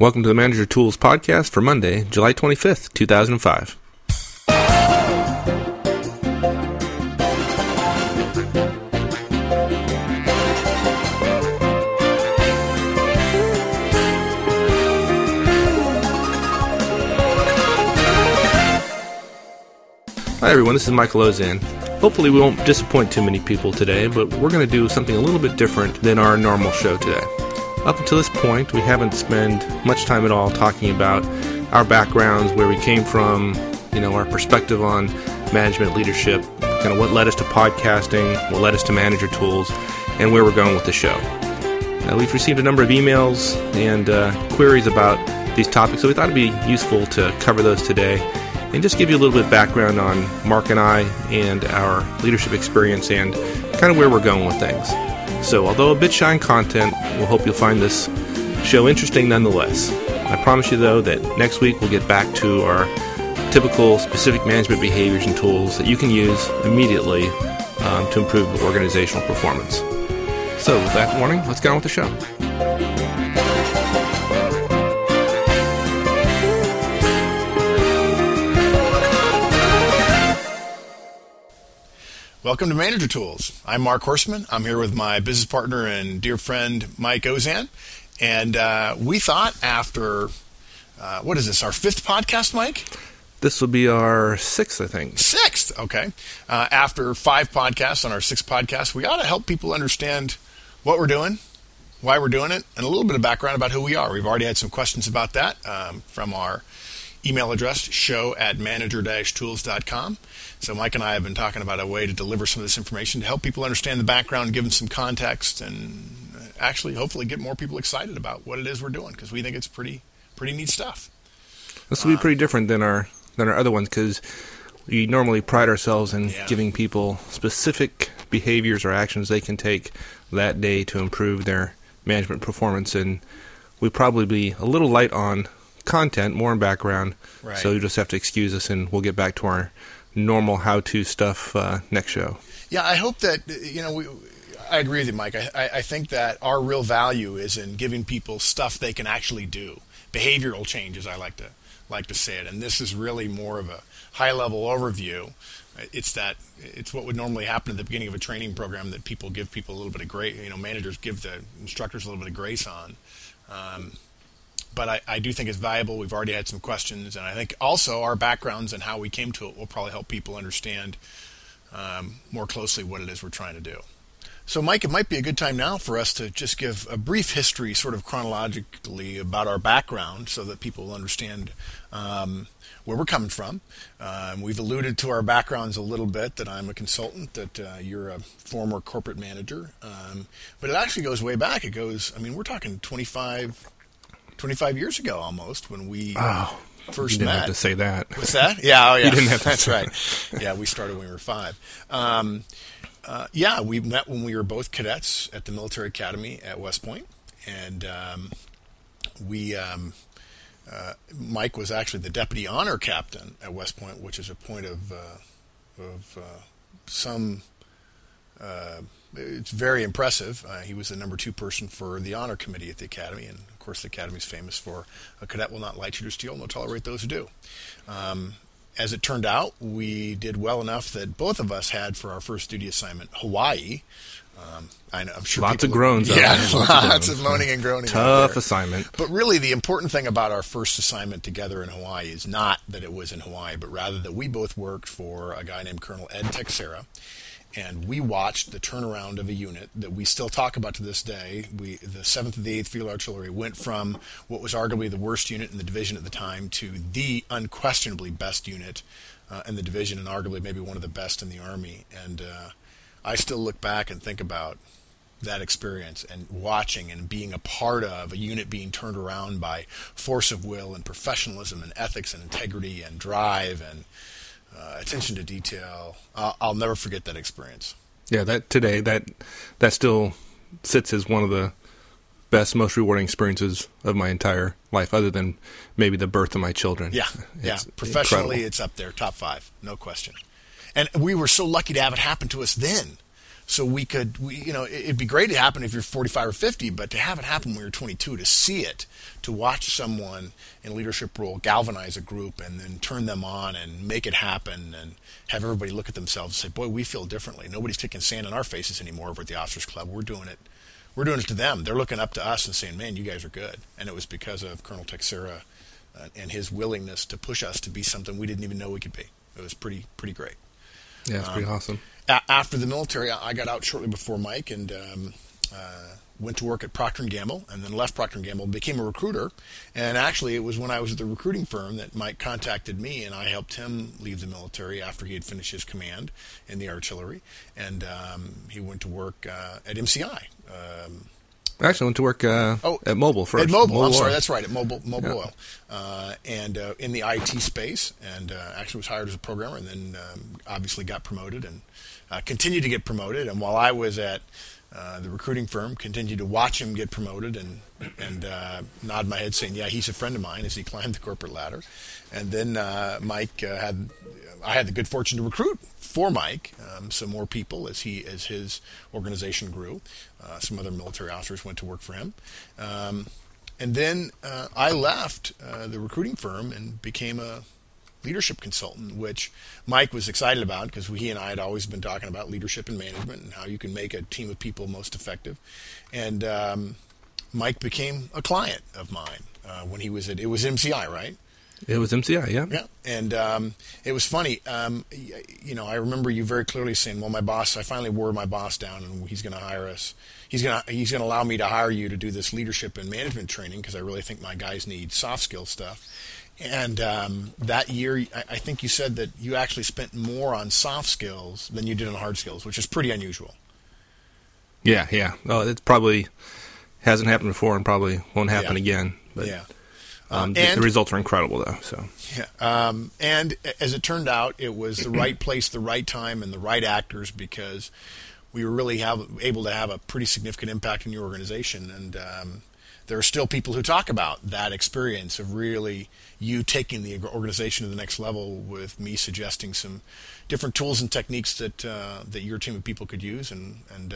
Welcome to the Manager Tools podcast for Monday, July 25th, 2005. Hi everyone, this is Michael Ozan. Hopefully we won't disappoint too many people today, but we're going to do something a little bit different than our normal show today. Up until this point, we haven't spent much time at all talking about our backgrounds, where we came from, our perspective on management leadership, kind of what led us to podcasting, what led us to Manager Tools, and where we're going with the show. Now, we've received a number of emails and queries about these topics, so we thought it'd be useful to cover those today and just give you a little bit of background on Mark and I and our leadership experience and kind of where we're going with things. So, although a bit shy in content, we'll hope you'll find this show interesting nonetheless. I promise you, though, that next week we'll get back to our typical specific management behaviors and tools that you can use immediately to improve organizational performance. So, with that warning, let's get on with the show. Welcome to Manager Tools. I'm Mark Horstman. I'm here with my business partner and dear friend, Mike Ozan. And we thought after, what is this, our fifth podcast, Mike? This will be our sixth, I think. Sixth, okay. After 5 podcasts on our 6th podcast, we ought to help people understand what we're doing, why we're doing it, and a little bit of background about who we are. We've already had some questions about that from our email address, show@manager-tools.com. So Mike and I have been talking about a way to deliver some of this information to help people understand the background, give them some context, and actually hopefully get more people excited about what it is we're doing, because we think it's pretty neat stuff. This will be pretty different than our other ones, because we normally pride ourselves in giving people specific behaviors or actions they can take that day to improve their management performance, and we probably be a little light on content, more in background, right. So you just have to excuse us, and we'll get back to our normal how-to stuff next show. Yeah, I hope that, I agree with you, Mike. I think that our real value is in giving people stuff they can actually do. Behavioral change, as I like to say it, and this is really more of a high-level overview. It's what would normally happen at the beginning of a training program that people give people a little bit of grace, managers give the instructors a little bit of grace on. But I do think it's valuable. We've already had some questions, and I think also our backgrounds and how we came to it will probably help people understand more closely what it is we're trying to do. So, Mike, it might be a good time now for us to just give a brief history, sort of chronologically, about our background so that people will understand where we're coming from. We've alluded to our backgrounds a little bit, that I'm a consultant, that you're a former corporate manager. But it actually goes way back. We're talking 25 years ago almost, when we first met. You didn't have to say that. What's that? Yeah, You didn't have to That's say right. Yeah, we started when we were 5. We met when we were both cadets at the military academy at West Point, and Mike was actually the deputy honor captain at West Point, which is a point of some. It's very impressive. He was the number 2 person for the honor committee at the academy, and of course the academy is famous for a cadet will not lie, cheat, or steal, nor tolerate those who do. As it turned out, we did well enough that both of us had for our first duty assignment Hawaii. I'm sure lots of groans. Lots of moaning and groaning. Tough assignment. But really, the important thing about our first assignment together in Hawaii is not that it was in Hawaii, but rather that we both worked for a guy named Colonel Ed Texera. And we watched the turnaround of a unit that we still talk about to this day. The 7th and the 8th Field Artillery went from what was arguably the worst unit in the division at the time to the unquestionably best unit in the division, and arguably maybe one of the best in the Army. And I still look back and think about that experience and watching and being a part of a unit being turned around by force of will and professionalism and ethics and integrity and drive and attention to detail. I'll never forget that experience. Yeah, that still sits as one of the best, most rewarding experiences of my entire life, other than maybe the birth of my children. Yeah. Professionally, incredible. It's up there, top 5, no question. And we were so lucky to have it happen to us then. So it'd be great to happen if you're 45 or 50, but to have it happen when you're 22, to see it, to watch someone in a leadership role galvanize a group and then turn them on and make it happen and have everybody look at themselves and say, boy, we feel differently. Nobody's kicking sand in our faces anymore over at the Officers Club. We're doing it to them. They're looking up to us and saying, man, you guys are good. And it was because of Colonel Texera and his willingness to push us to be something we didn't even know we could be. It was pretty great. Yeah, it's pretty awesome. After the military, I got out shortly before Mike and went to work at Procter & Gamble, and then left Procter & Gamble, became a recruiter. And actually, it was when I was at the recruiting firm that Mike contacted me, and I helped him leave the military after he had finished his command in the artillery. And he went to work at MCI. I actually went to work at Mobile first. At Mobile, I'm sorry, Oil. that's right, at Mobile Oil. And in the IT space, and actually was hired as a programmer, and then obviously got promoted and continued to get promoted. And while I was at the recruiting firm, continued to watch him get promoted and nod my head saying, yeah, he's a friend of mine as he climbed the corporate ladder. And then Mike I had the good fortune to recruit for Mike some more people as his organization grew. Some other military officers went to work for him. And then I left the recruiting firm and became a leadership consultant, which Mike was excited about because he and I had always been talking about leadership and management and how you can make a team of people most effective. And Mike became a client of mine when it was MCI, right? It was MCI, yeah. Yeah, and it was funny. I remember you very clearly saying, "Well, I finally wore my boss down, and he's going to hire us. He's going to allow me to hire you to do this leadership and management training because I really think my guys need soft skill stuff." And that year, I think you said that you actually spent more on soft skills than you did on hard skills, which is pretty unusual. Yeah. Oh, it probably hasn't happened before and probably won't happen again. But, yeah. The results are incredible, though. So. Yeah. And as it turned out, it was the right place, the right time, and the right actors because we were really able to have a pretty significant impact in your organization. And there are still people who talk about that experience of really you taking the organization to the next level with me suggesting some different tools and techniques that your team of people could use. And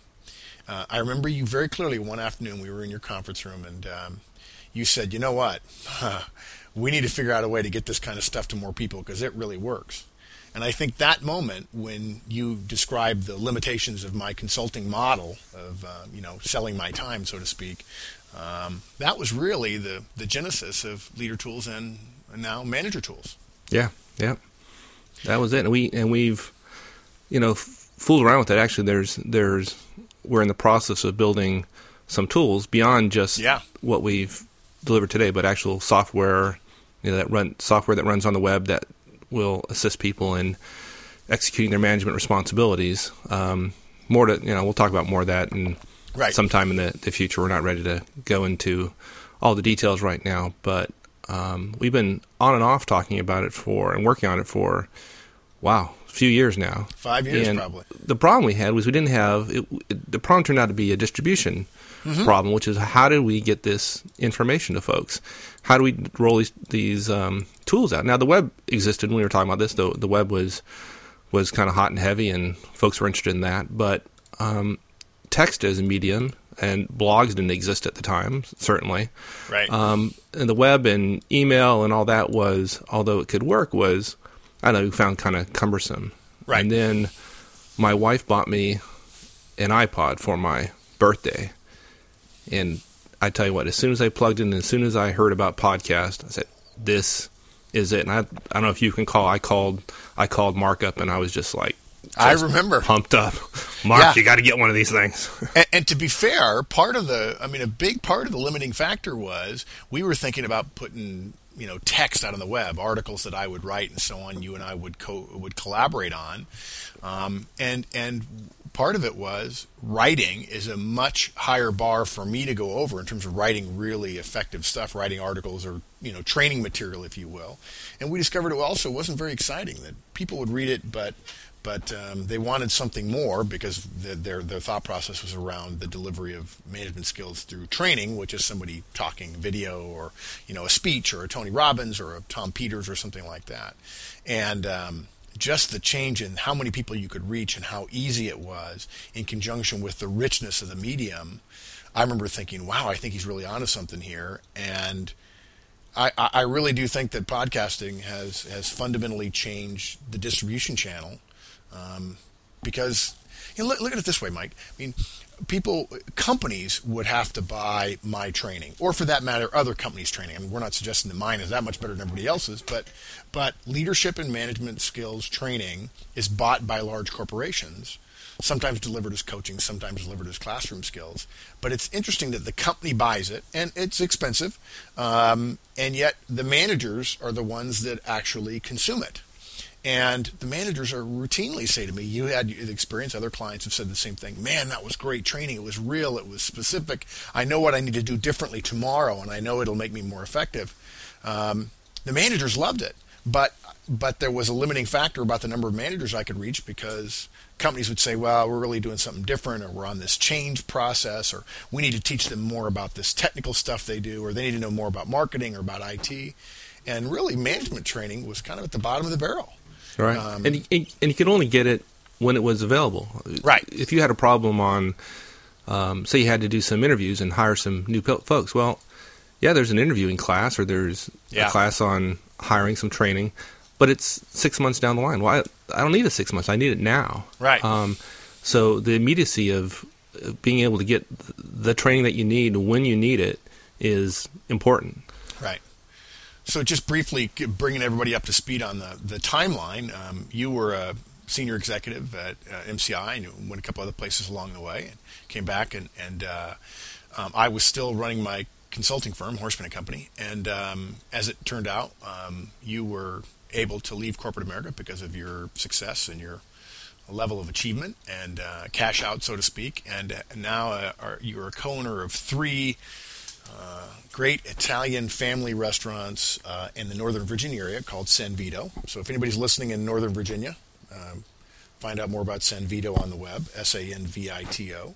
I remember you very clearly one afternoon. We were in your conference room, and you said, you know what, we need to figure out a way to get this kind of stuff to more people because it really works. And I think that moment when you described the limitations of my consulting model of, selling my time, so to speak, that was really the genesis of Leader Tools and now Manager Tools. Yeah. That was it. And we've, fooled around with it. Actually, we're in the process of building some tools beyond just what we've delivered today, but actual software, software that runs on the web that will assist people in executing their management responsibilities. We'll talk about more of that sometime in the future. We're not ready to go into all the details right now, but we've been on and off talking about it and working on it for, a few years now. 5 years, and probably. The problem we had was we didn't have the problem turned out to be a distribution problem, which is how do we get this information to folks? How do we roll these tools out? Now, the web existed when we were talking about this. The web was kind of hot and heavy, and folks were interested in that. But text as a medium and blogs didn't exist at the time, certainly. Right. And the web and email and all that although it could work, we found kind of cumbersome. Right. And then my wife bought me an iPod for my birthday. And I tell you what, as soon as I plugged in, as soon as I heard about podcast, I said, this is it. And I don't know if you can call. I called Mark up, and I was just like, I remember, pumped up. Mark, you got to get one of these things. And to be fair, a big part of the limiting factor was we were thinking about putting text out on the web, articles that I would write and so on. You and I would collaborate on, and part of it was writing is a much higher bar for me to go over in terms of writing really effective stuff, writing articles or training material, if you will. And we discovered it also wasn't very exciting, that people would read it, but they wanted something more because their thought process was around the delivery of management skills through training, which is somebody talking video or a speech or a Tony Robbins or a Tom Peters or something like that. And just the change in how many people you could reach and how easy it was in conjunction with the richness of the medium, I remember thinking, wow, I think he's really onto something here. And I really do think that podcasting has fundamentally changed the distribution channel, because look at it this way, Mike. I mean, companies would have to buy my training, or for that matter, other companies' training. I mean, we're not suggesting that mine is that much better than everybody else's, but leadership and management skills training is bought by large corporations, sometimes delivered as coaching, sometimes delivered as classroom skills. But it's interesting that the company buys it, and it's expensive, and yet the managers are the ones that actually consume it. And the managers are routinely say to me, you had the experience, other clients have said the same thing, man, that was great training, it was real, it was specific, I know what I need to do differently tomorrow, and I know it'll make me more effective. The managers loved it, but there was a limiting factor about the number of managers I could reach, because companies would say, well, we're really doing something different, or we're on this change process, or we need to teach them more about this technical stuff they do, or they need to know more about marketing or about IT. And really, management training was kind of at the bottom of the barrel. Right, and you could only get it when it was available. Right. If you had a problem on, say you had to do some interviews and hire some new folks, well, yeah, there's an interviewing class, or there's a class on hiring, some training, but it's 6 months down the line. Well, I don't need it 6 months. I need it now. Right. So the immediacy of being able to get the training that you need when you need it is important. Right. So just briefly bringing everybody up to speed on the timeline, you were a senior executive at MCI, and you went a couple other places along the way, and came back, and I was still running my consulting firm, Horseman & Company, and as it turned out, you were able to leave corporate America because of your success and your level of achievement and cash out, so to speak, and now you're a co-owner of 3 great Italian family restaurants in the Northern Virginia area called San Vito. So if anybody's listening in Northern Virginia, find out more about San Vito on the web, SANVITO.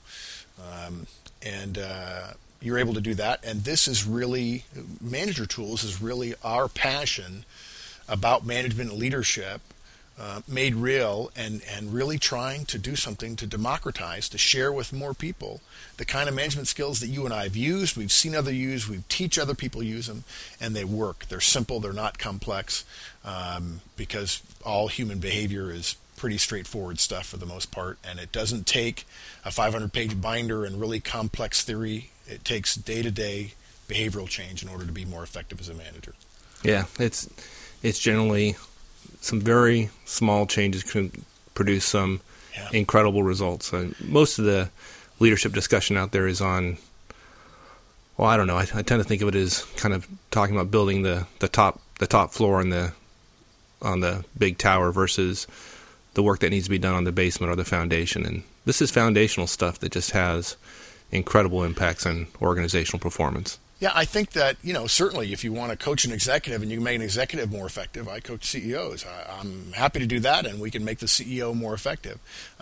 And you're able to do that. And this is really, Manager Tools is really our passion about management and leadership, made real, and really trying to do something to democratize, to share with more people the kind of management skills that you and I have used, we've seen other use, we teach other people use them, and they work. They're simple, they're not complex, because all human behavior is pretty straightforward stuff for the most part, and it doesn't take a 500-page binder and really complex theory. It takes day-to-day behavioral change in order to be more effective as a manager. Yeah, it's generally some very small changes can produce some incredible results. Most of the leadership discussion out there is on, well, I don't know. I tend to think of it as kind of talking about building the top floor on the big tower versus the work that needs to be done on the basement or the foundation. And this is foundational stuff that just has incredible impacts on organizational performance. Yeah, I think that, certainly if you want to coach an executive and you can make an executive more effective, I coach CEOs. I'm happy to do that, and we can make the CEO more effective.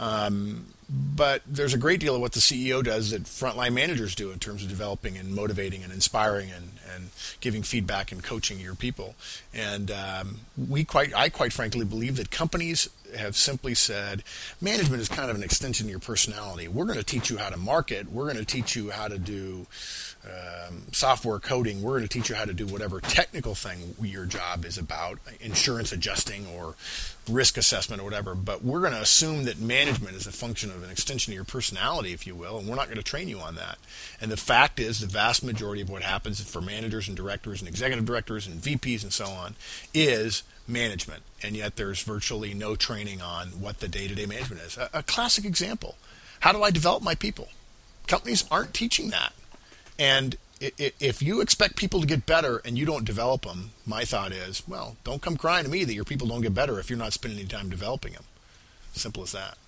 But there's a great deal of what the CEO does that frontline managers do in terms of developing and motivating and inspiring and giving feedback and coaching your people. And I quite frankly believe that companies have simply said, management is kind of an extension of your personality. We're going to teach you how to market. We're going to teach you how to do software coding. We're going to teach you how to do whatever technical thing your job is about, insurance adjusting or risk assessment or whatever. But we're going to assume that management is a function of an extension of your personality, if you will, and we're not going to train you on that. And the fact is, the vast majority of what happens for managers and directors and executive directors and VPs and so on is management. And yet there's virtually no training on what the day-to-day management is. A classic example. How do I develop my people? Companies aren't teaching that. And if you expect people to get better and you don't develop them, my thought is, well, don't come crying to me that your people don't get better if you're not spending any time developing them. Simple as that.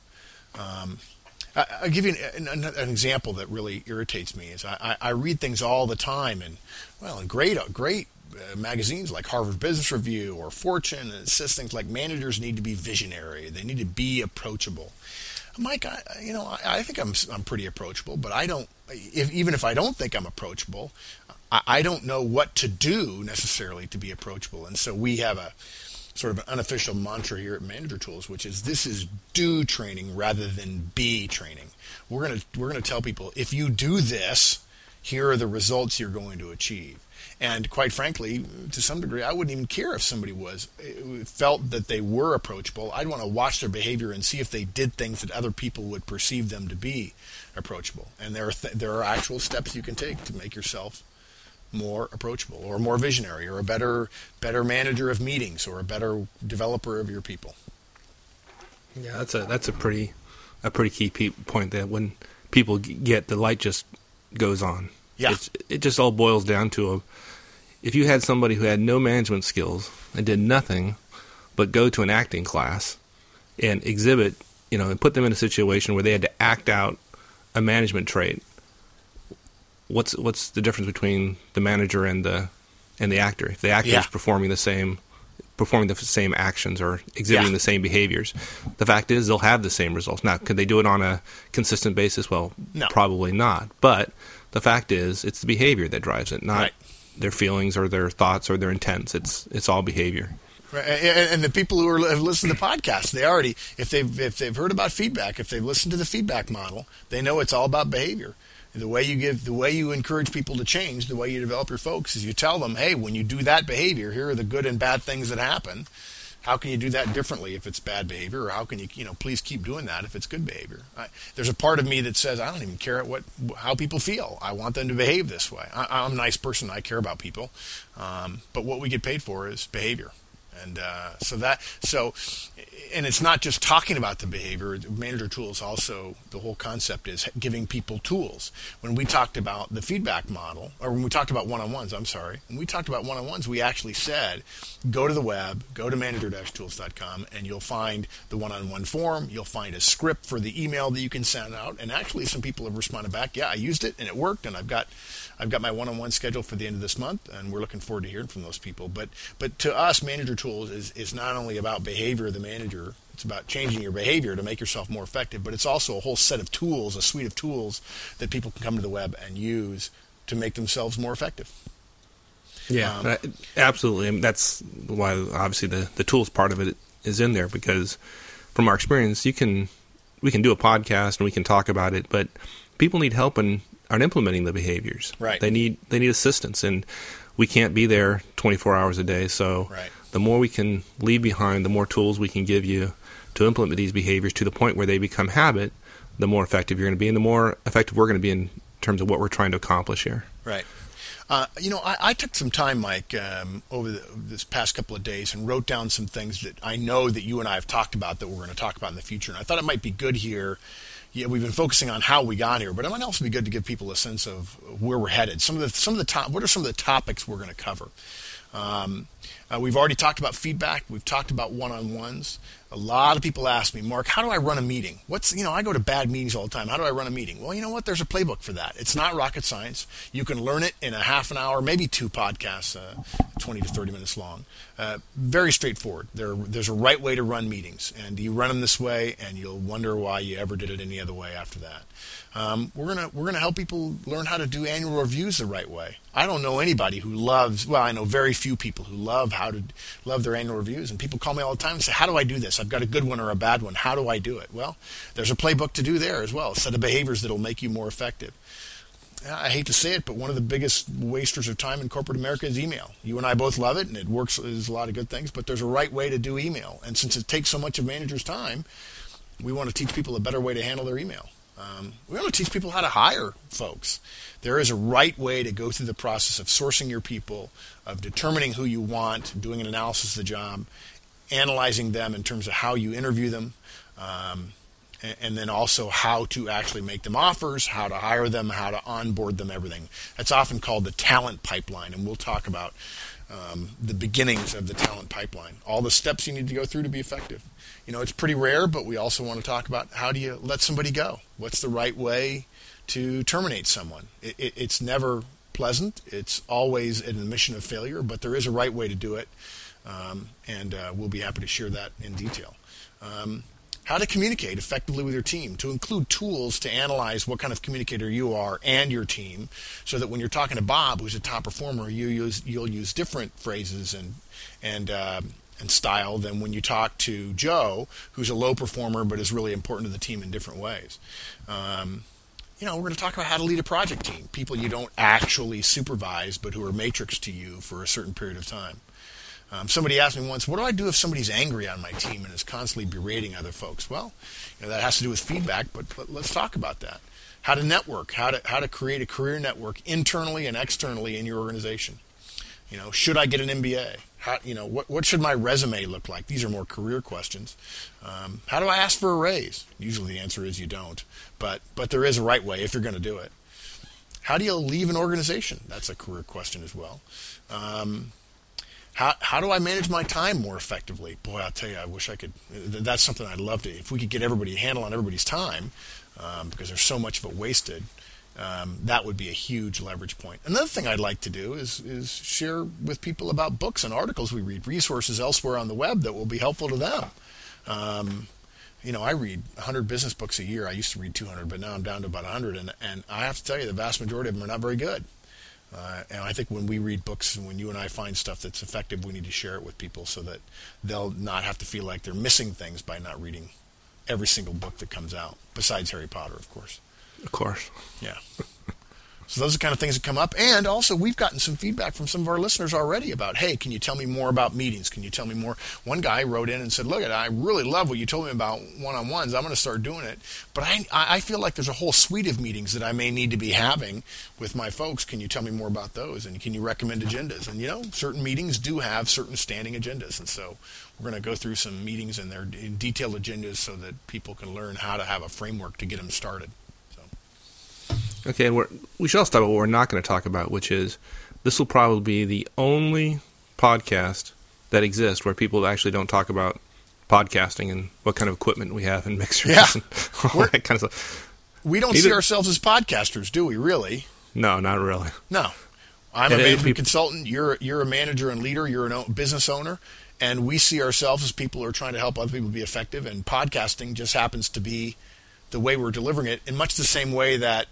I'll give you an example that really irritates me. Is I read things all the time, and great magazines like Harvard Business Review or Fortune, and it says things like managers need to be visionary, they need to be approachable. Mike, I think I'm pretty approachable, but I don't. Even if I don't think I'm approachable, I don't know what to do necessarily to be approachable. And so we have sort of an unofficial mantra here at Manager Tools, which is this is do training rather than be training. We're gonna tell people, if you do this, here are the results you're going to achieve. And quite frankly, to some degree, I wouldn't even care if somebody felt that they were approachable. I'd want to watch their behavior and see if they did things that other people would perceive them to be approachable. And there are actual steps you can take to make yourself more approachable, or more visionary, or a better manager of meetings, or a better developer of your people. Yeah, that's a pretty key point, that when people get, the light just goes on. Yeah. It just all boils down to if you had somebody who had no management skills and did nothing but go to an acting class and exhibit, and put them in a situation where they had to act out a management trait, what's the difference between the manager and the actor? If the actor is performing the same actions or exhibiting the same behaviors, the fact is they'll have the same results. Now, could they do it on a consistent basis? Well, no. Probably not. But the fact is, it's the behavior that drives it, not their feelings or their thoughts or their intents. It's all behavior. Right. And the people who have listened to podcasts, they already, if they've heard about feedback, if they've listened to the feedback model, they know it's all about behavior. The way you encourage people to change, the way you develop your folks, is you tell them, hey, when you do that behavior, here are the good and bad things that happen. How can you do that differently if it's bad behavior, or how can you, please keep doing that if it's good behavior? There's a part of me that says I don't even care how people feel. I want them to behave this way. I'm a nice person. I care about people, but what we get paid for is behavior. And and it's not just talking about the behavior. Manager Tools also, the whole concept is giving people tools. When we talked about the feedback model, or when we talked about one-on-ones, when we talked about one-on-ones, we actually said, go to the web, go to manager-tools.com, and you'll find the one-on-one form. You'll find a script for the email that you can send out. And actually, some people have responded back, yeah, I used it and it worked, and I've got my one-on-one scheduled for the end of this month, and we're looking forward to hearing from those people. But to us, Manager Tools is not only about behavior of the manager, it's about changing your behavior to make yourself more effective, but it's also a whole set of tools, a suite of tools that people can come to the web and use to make themselves more effective. Yeah, absolutely. I mean, that's why obviously the tools part of it is in there, because from our experience, we can do a podcast and we can talk about it, but people need help in implementing the behaviors. Right. They need assistance, and we can't be there 24 hours a day. So the more we can leave behind, the more tools we can give you to implement these behaviors to the point where they become habit, the more effective you're going to be, and the more effective we're going to be in terms of what we're trying to accomplish here. Right. I took some time, Mike, over this past couple of days and wrote down some things that I know that you and I have talked about that we're going to talk about in the future. And I thought it might be good here. Yeah, we've been focusing on how we got here, but it might also be good to give people a sense of where we're headed. What are some of the topics we're going to cover? We've already talked about feedback. We've talked about one-on-ones. A lot of people ask me, Mark, how do I run a meeting? I go to bad meetings all the time. How do I run a meeting? Well, you know what? There's a playbook for that. It's not rocket science. You can learn it in a half an hour, maybe 2 podcasts, 20 to 30 minutes long. Very straightforward. There's a right way to run meetings, and you run them this way, and you'll wonder why you ever did it any other way after that. We're gonna help people learn how to do annual reviews the right way. I don't know anybody who loves. Well, I know very few people who love their annual reviews, and people call me all the time and say, "How do I do this? I've got a good one or a bad one. How do I do it?" Well, there's a playbook to do there as well. A set of behaviors that'll make you more effective. I hate to say it, but one of the biggest wasters of time in corporate America is email. You and I both love it, and it works. There's a lot of good things, but there's a right way to do email. And since it takes so much of managers' time, we want to teach people a better way to handle their email. We want to teach people how to hire folks. There is a right way to go through the process of sourcing your people, of determining who you want, doing an analysis of the job, analyzing them in terms of how you interview them, and then also how to actually make them offers, how to hire them, how to onboard them, everything. That's often called the talent pipeline, and we'll talk about the beginnings of the talent pipeline, all the steps you need to go through to be effective. It's pretty rare, but we also want to talk about how do you let somebody go? What's the right way to terminate someone? It's never pleasant. It's always an admission of failure, but there is a right way to do it, and we'll be happy to share that in detail. How to communicate effectively with your team, to include tools to analyze what kind of communicator you are and your team, so that when you're talking to Bob, who's a top performer, you'll use different phrases and and style than when you talk to Joe, who's a low performer but is really important to the team in different ways. We're going to talk about how to lead a project team, people you don't actually supervise but who are matrix to you for a certain period of time. Somebody asked me once, what do I do if somebody's angry on my team and is constantly berating other folks? Well, that has to do with feedback, but let's talk about that. How to network, how to create a career network internally and externally in your organization. Should I get an MBA? What should my resume look like? These are more career questions. How do I ask for a raise? Usually the answer is you don't, but there is a right way if you're going to do it. How do you leave an organization? That's a career question as well. How do I manage my time more effectively? Boy, I'll tell you, I wish I could. That's something I'd love to. If we could get everybody a handle on everybody's time, because there's so much of it wasted, that would be a huge leverage point. Another thing I'd like to do is share with people about books and articles we read, resources elsewhere on the web that will be helpful to them. I read 100 business books a year. I used to read 200, but now I'm down to about 100, and I have to tell you, the vast majority of them are not very good. And I think when we read books and when you and I find stuff that's effective, we need to share it with people so that they'll not have to feel like they're missing things by not reading every single book that comes out, besides Harry Potter, of course. Of course. Yeah. So those are the kind of things that come up. And also, we've gotten some feedback from some of our listeners already about, hey, can you tell me more about meetings? Can you tell me more? One guy wrote in and said, look, I really love what you told me about one-on-ones. I'm going to start doing it. But I feel like there's a whole suite of meetings that I may need to be having with my folks. Can you tell me more about those? And can you recommend agendas? And, certain meetings do have certain standing agendas. And so we're going to go through some meetings and their detailed agendas so that people can learn how to have a framework to get them started. Okay, and we should also talk about what we're not going to talk about, which is this will probably be the only podcast that exists where people actually don't talk about podcasting and what kind of equipment we have and mixers and all that kind of stuff. We don't see ourselves as podcasters, do we, really? No, not really. No. I'm a management consultant. You're a manager and leader. You're a business owner. And we see ourselves as people who are trying to help other people be effective. And podcasting just happens to be the way we're delivering it in much the same way that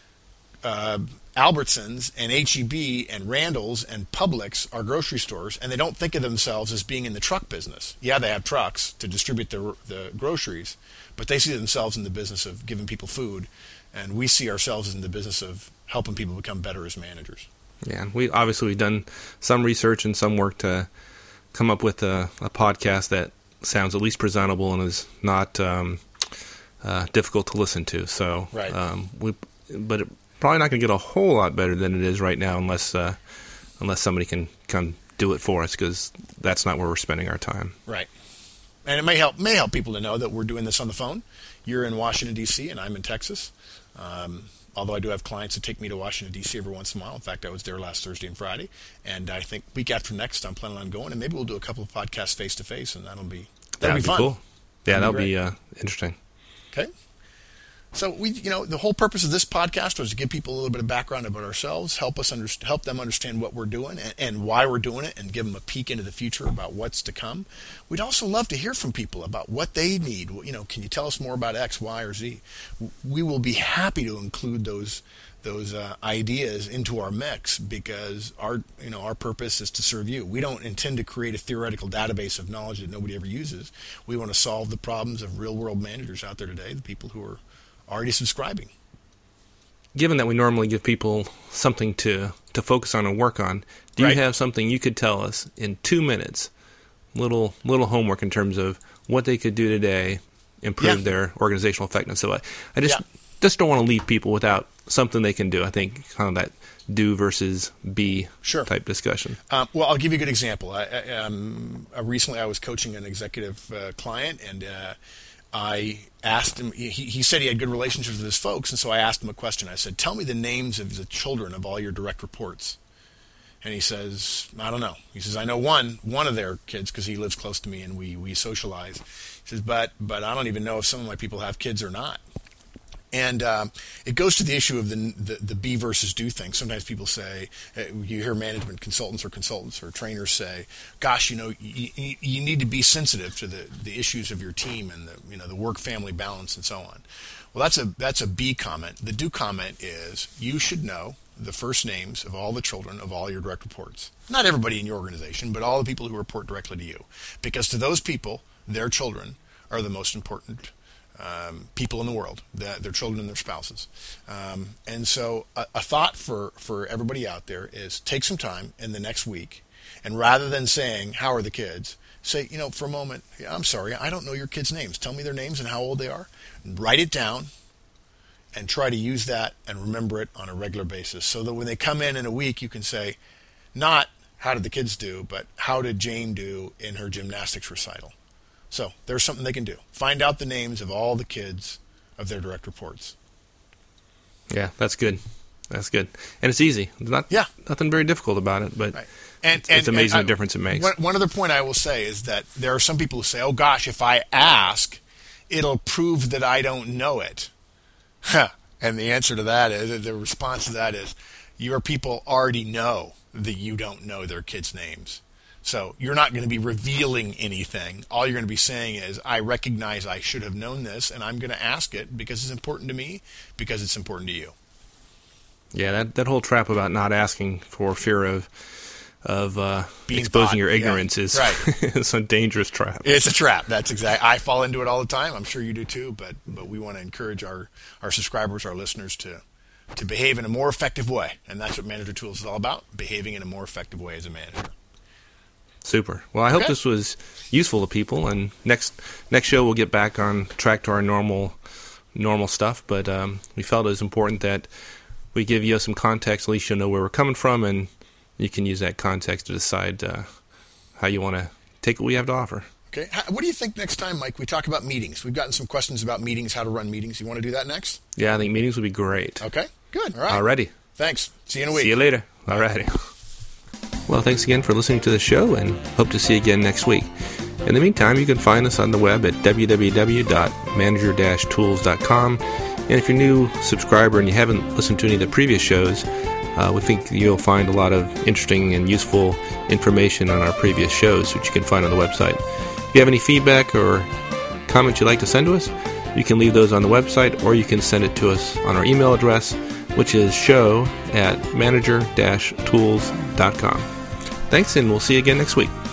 Albertsons and H-E-B and Randall's and Publix are grocery stores, and they don't think of themselves as being in the truck business. Yeah, they have trucks to distribute the groceries, but they see themselves in the business of giving people food, and we see ourselves in the business of helping people become better as managers. Yeah, we've done some research and some work to come up with a podcast that sounds at least presentable and is not difficult to listen to. So, right. But probably not going to get a whole lot better than it is right now unless somebody can come do it for us, because that's not where we're spending our time. Right. And it may help people to know that we're doing this on the phone. You're in Washington, D.C., and I'm in Texas. Although I do have clients that take me to Washington, D.C. every once in a while. In fact, I was there last Thursday and Friday. And I think week after next, I'm planning on going. And maybe we'll do a couple of podcasts face-to-face, and that'll be fun. Cool. Yeah, that'll be interesting. Okay. So the whole purpose of this podcast was to give people a little bit of background about ourselves, help them understand what we're doing and why we're doing it, and give them a peek into the future about what's to come. We'd also love to hear from people about what they need. Can you tell us more about X, Y, or Z? We will be happy to include those ideas into our mix, because our purpose is to serve you. We don't intend to create a theoretical database of knowledge that nobody ever uses. We want to solve the problems of real world managers out there today, the people who are already subscribing. Given that we normally give people something to focus on and work on, do you have something you could tell us in 2 minutes, little homework in terms of what they could do today, improve their organizational effectiveness? So I just don't want to leave people without something they can do. I think kind of that do versus be type discussion. Well, I'll give you a good example. Recently I was coaching an executive client, and I asked him, he said he had good relationships with his folks, and so I asked him a question. I said, tell me the names of the children of all your direct reports. And he says, I don't know. He says, I know one of their kids because he lives close to me and we socialize. He says, but I don't even know if some of my people have kids or not. And it goes to the issue of the be versus do thing. Sometimes people say, you hear management consultants or trainers say, gosh, you need to be sensitive to the issues of your team and the work-family balance and so on. Well, that's a be comment. The do comment is you should know the first names of all the children of all your direct reports. Not everybody in your organization, but all the people who report directly to you. Because to those people, their children are the most important people in the world, their children and their spouses. And so a thought for everybody out there is take some time in the next week, and rather than saying, how are the kids, say, for a moment, I'm sorry, I don't know your kids' names. Tell me their names and how old they are. And write it down and try to use that and remember it on a regular basis so that when they come in a week, you can say, not how did the kids do, but how did Jane do in her gymnastics recital? So there's something they can do. Find out the names of all the kids of their direct reports. Yeah, that's good. That's good. And it's easy. Nothing very difficult about it, but right. It's amazing the difference it makes. One other point I will say is that there are some people who say, oh gosh, if I ask, it'll prove that I don't know it. And the answer to that is, the response to that is, your people already know that you don't know their kids' names. So you're not going to be revealing anything. All you're going to be saying is, I recognize I should have known this, and I'm going to ask it because it's important to me, because it's important to you. Yeah, that whole trap about not asking for fear of exposing your ignorance is it's a dangerous trap. It's a trap. That's exactly. I fall into it all the time. I'm sure you do too. But we want to encourage our subscribers, our listeners, to behave in a more effective way, and that's what Manager Tools is all about: behaving in a more effective way as a manager. Super. Well, I hope this was useful to people, and next show we'll get back on track to our normal stuff. But we felt it was important that we give you some context, at least you'll know where we're coming from, and you can use that context to decide how you want to take what we have to offer. Okay. What do you think next time, Mike, we talk about meetings? We've gotten some questions about meetings, how to run meetings. You want to do that next? Yeah, I think meetings would be great. Okay. Good. All right. Alrighty. Thanks. See you in a week. See you later. Alrighty. Well, thanks again for listening to the show, and hope to see you again next week. In the meantime, you can find us on the web at www.manager-tools.com. And if you're a new subscriber and you haven't listened to any of the previous shows, we think you'll find a lot of interesting and useful information on our previous shows, which you can find on the website. If you have any feedback or comments you'd like to send to us, you can leave those on the website, or you can send it to us on our email address, which is show@manager-tools.com. Thanks, and we'll see you again next week.